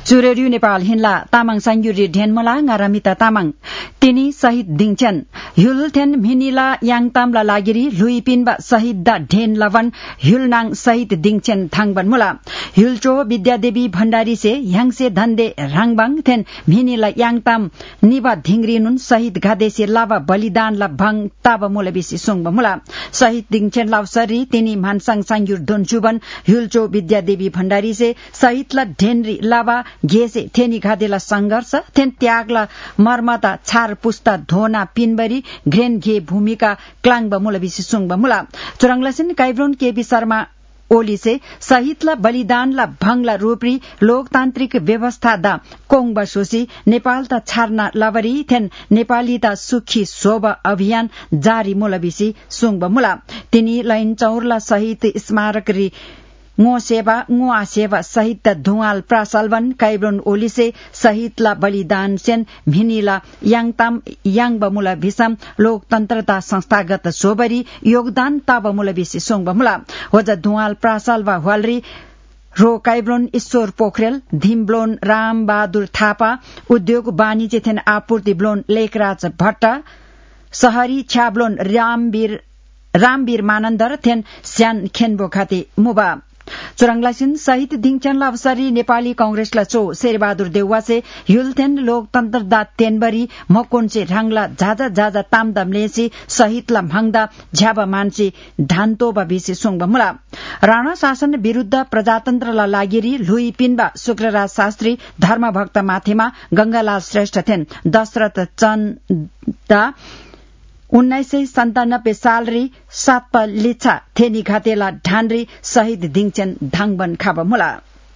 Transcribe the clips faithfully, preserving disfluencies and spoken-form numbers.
चुरेडियो Nepal हिन्ला Tamang सांगुरी ढेनमला ngaramita Tamang तिनी सहित दिङछन् हुलथेन मिनिला याङतामला लागिरी लुइपिनबा सहित द ढेन लवन हुलनाङ सहित दिङछन् थाङबन मुला हुलचो विद्यादेवी भण्डारी से ह्याङसे धन्दे राङबाङ थेन मिनिला याङताम निबा धिंग्रिनुन सहित घादेसे लावा बलिदान ला भङ ताब मुलबिसी सुङब मुला सहित दिङछन् लावसरी तिनी मानसाङ सांगुर दोनचुबन हुलचो विद्यादेवी भण्डारी से सहित ला ढेनरी लावा घेसे थेनी घादेला संघर्ष थेन त्यागला मर्मता छार पुस्ता धोना पिनबरी घ्रेन घे भूमिका क्लाङ बमुलबिसी सुङ बमुला चुरंगलसिन काइब्रोन केबी शर्मा ओलीसे सहितला बलिदानला भंगला रूपरी लोकतान्त्रिक व्यवस्था दा कोङ बसोसी नेपाल ता छार्ना लवरी थेन नेपाली ता सुखी शोभा अभियान जारी मुलबिसी सुङ बमुला तिनी लाइन चौरला सहित स्मारक री ngो सेवा ngो आसेवा सहित धुवाल प्रासलवन काइब्रोन ओलिसे सहितला बलिदान सेन भिनिला याङताम याङ बमुला भिसम लोकतन्त्रता संस्थागत सोबरी योगदान ता बमुला बिसी सोङ बमुला वज धुवाल प्रासलवा हवालरी रो काइब्रोन ईश्वर पोखरेल धिमब्लोन राम बहादुर थापा उद्योग वाणिज्य थेन आपूर्ति ब्लोन लेखराज भट्ट शहरी छ्याब्लोन रामवीर रामवीर मानन्दर थेन स्यान खेनबो खाते मुबा चुरंगलासिन सहित दिङचन अवसरी नेपाली कांग्रेसला चो शेरबहादुर देउवासे युलथेन लोकतन्त्र दा तेनबरी मकोनसे ढांगला झाजा झाजा तामदाम लेसी सहितला भंगदा झ्याबा मान्छे धान्तोबा बिसी सोङबा मुला राणा शासन विरूद्ध प्रजातन्त्रला लागिरी लुई पिनबा शुक्रराज शास्त्री धर्मभक्त माथेमा गंगालाल श्रेष्ठ थेन दशरथ चन्दा उन्नाइस सय सन्तानब्बे साल री सातपा लिच्छा थेनी घातेला ढानरी शहीद दिङचेन धाङबन खाब मुला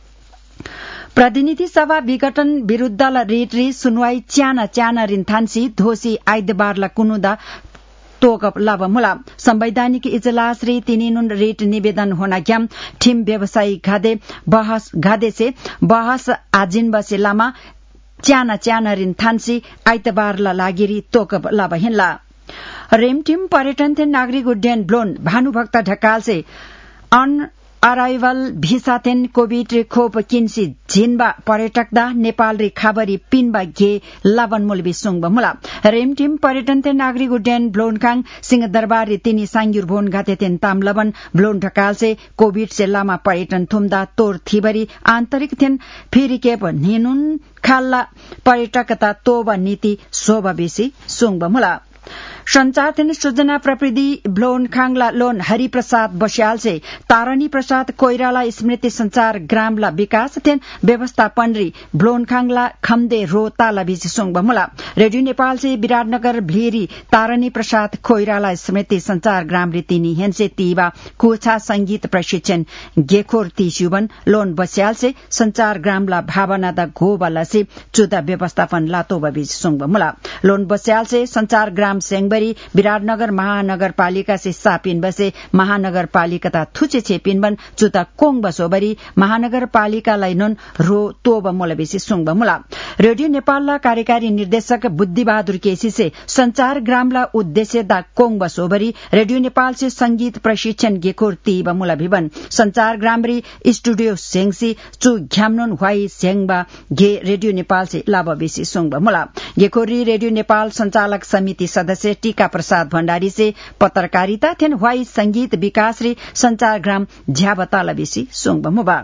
प्रतिनिधि सभा विघटन विरूद्धला रेटरी सुनवाई च्याना च्याना रिन्थान्सी धोसी आइतबारला कुनुदा तोकप लाभ मुला संवैधानिक इजलास री तिनीनुन रेट निवेदन होना ग्याम ठिम व्यवसायी घादे बहस घादे से बहस आजिन बसे लामा च्याना च्याना रिन्थान्सी आइतबारला लागिरी तोकप लाभ हिन्ला रेमटिम पर्यटन थे नागरिक उड्डयन ब्लोन भानुभक्त ढकाल से अन अराइवल भिसा थेन कोविड रे खोप किन्सी झिनबा पर्यटक दा नेपाल रे खाबरी पिनबा गे लवन मुलबी सुङब मुला रेमटिम पर्यटन थे नागरिक उड्डयन ब्लोन खाङ सिंह दरबार रे तिनी सांगुर भोन गाते तेन ताम लवन ब्लोन ढकाल से कोविड से लामा पर्यटन थुमदा तोर थिबरी आन्तरिक थेन फेरि केप निनुन खाल्ला पर्यटकता तोबा नीति शोभा बेसी सुङब मुला संचार थेन सृजना प्रविधि ब्लोन खाङला लोन हरिप्रसाद बस्याल से तारणी प्रसाद कोइराला स्मृति संचार ग्रामला विकास थेन व्यवस्थापन री ब्लोन खाङला खम्दे रो ताला बिसी सोङ बमुला रेडियो नेपाल से विराटनगर भ्लेरी तारणी प्रसाद कोइराला स्मृति संचार ग्राम रीतिनी हेन्से तीबा कोछा संगीत प्रशिक्षण गेखोर तीसुबन लोन बस्याल से संचार ग्रामला भावना दा गोबाला से चुदा व्यवस्थापन लातोबा बिसी सोङ बमुला लोन बस्याल से संचार ग्राम सेंगबरी विराटनगर महानगरपालिका से सापिन बसे महानगरपालिका ता थुचे छेपिन बन चुता कोङ बसोबरी महानगरपालिका लाइनोन रो तोब मोलबेसी सुङ बमुला रेडियो नेपालला कार्यकारी निर्देशक बुद्धिबहादुर केसी से संचार ग्रामला उद्देश्य दा कोङ बसोबरी रेडियो नेपाल से संगीत प्रशिक्षण गेकोर ती बमुला भिबन संचार ग्रामरी स्टूडियो सेंगसी चु घ्यामनोन ह्वाई सेंगबा गे रेडियो नेपाल से लाभबेसी सुङ बमुला गेकोरी रेडियो नेपाल संचालक समिति सदस्य टीका प्रसाद भण्डारी से पत्रकारिता थेन ह्वाई संगीत विकास रे संचार ग्राम झ्याबताला बेसी सोङब मुबा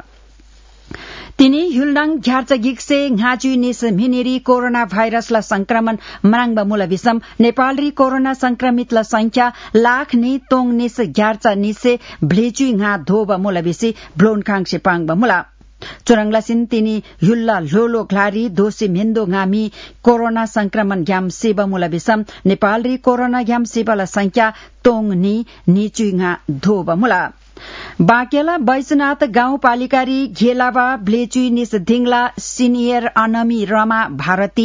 तिनी हुलनाङ झ्यार्चगिक से घाचु निस मिनेरी कोरोना भाइरसला संक्रमण मराङब मुला विषम नेपाल री कोरोना संक्रमितला संख्या लाख नि तोङ निस घ्यार्चा निसे भ्लेचु घा धोब मुला बेसी ब्लोन खाङ से पाङब मुला चुरंगलासिन तिनी हुल्ला लोलो घ्लारी दोषी मेन्दो गामी कोरोना संक्रमण ग्याम सेवा मुला विषम नेपाल री कोरोना ग्याम सेवाला संख्या तोङ नि निचुङा धोब मुला बाकेला बैजनाथ गाउँपालिका री घेलावा ब्लेचुई निस धिङला सिनियर अनमी रमा भारती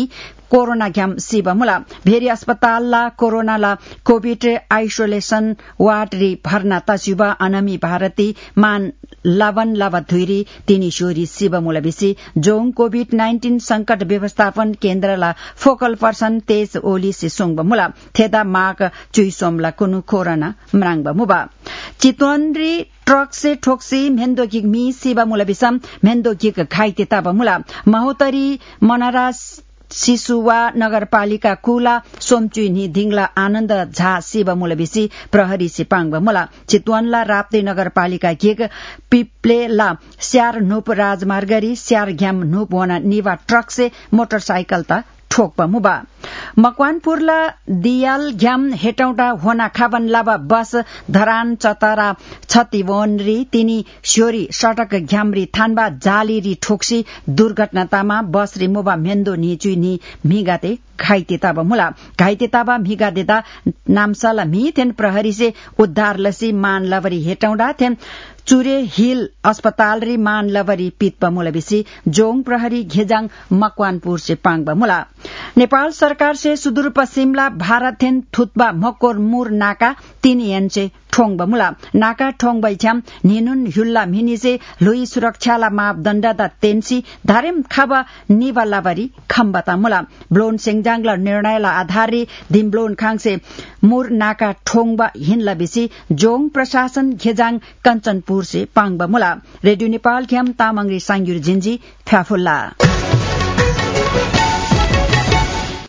कोरोना घ्याम सिब मुला भेरी अस्पताल ला कोरोना ला कोविड आइसोलेशन वार्ड री भर्ना तजुबा अनमी भारती मान लावन लावा धुइरी तिनी शोरी सिब मुला बिसी जोङ कोविड नाइन्टीन संकट व्यवस्थापन केन्द्रला फोकल पर्सन तेज ओली से सोङब मुला थेदा माग चुइसोमला कुनु कोरोना म्राङब मुबा चितवनरी ट्रक से ठोक्सी मेन्दोगिक मी सिबा मुला बिसम मेन्दोगिक घाइते ताब मुला महोत्तरी मनरा सिसुवा नगरपालिका कुला सोमचुइनी धिंगला आनन्द झा सिब मुलबिसी प्रहरी सिपाङ्ब मुला चितवनला राप्ती नगरपालिका घेक पिप्लेला स्यार नुप राजमार्गरी स्यार घ्याम नुप वना निवा ट्रक से मोटरसाइकल ता ठोक्प मुबा मकवानपुरला दियाल घ्याम हेटौटा होना खाबन लाबा बस धरान चतरा छतिवनरी तिनी स्योरी सटक घ्यामरी थानबा जालीरी ठोक्सी दुर्घटनातामा बस री मुबा मेन्दो निचुइ नि मिगाते घाइते ताबा मुला घाइते ताबा मिगा देता नामसाला मी थेन प्रहरी से उद्धार लसी मान लवरी हेटौडा थेन चुरे हिल अस्पताल री मान लवरी पितप मुलबिसी जोङ प्रहरी घेजाङ मकवानपुर से पाङब मुला नेपाल सरकार से सुदूर पश्चिमला भारत थेन थुतबा मकोर मुर नाका तीन एनचे ठोङब मुला नाका ठोङ बैछ्याम निनुन हुल्ला मिनिसे लुई सुरक्षाला मापदण्ड दा तेन्सी धारेम खाबा निवा लाबरी खम्बता मुला ब्लोन सेङजाङला निर्णयला आधारी दिमब्लोन खाङसे मुर नाका ठोङबा हिनला बिसी जोङ प्रशासन घेजाङ कञ्चनपुर से पाङब मुला रेडियो नेपाल ख्याम तामाङरी सांगुर जिन्जी फ्याफुल्ला